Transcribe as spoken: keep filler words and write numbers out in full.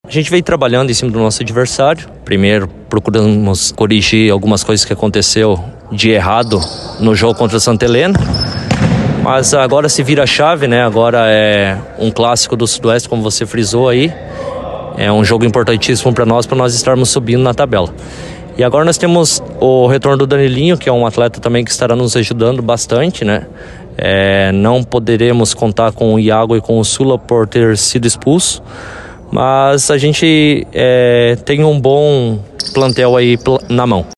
A gente veio trabalhando em cima do nosso adversário. Primeiro, procuramos corrigir algumas coisas que aconteceu de errado no jogo contra o Santa Helena. Mas agora se vira a chave, né? Agora é um clássico do Sudoeste, como você frisou aí. É um jogo importantíssimo para nós, para nós estarmos subindo na tabela. E agora nós temos o retorno do Danilinho, que é um atleta também que estará nos ajudando bastante, né? É, não poderemos contar com o Iago e com o Sula por ter sido expulso, mas a gente é, tem um bom plantel aí na mão.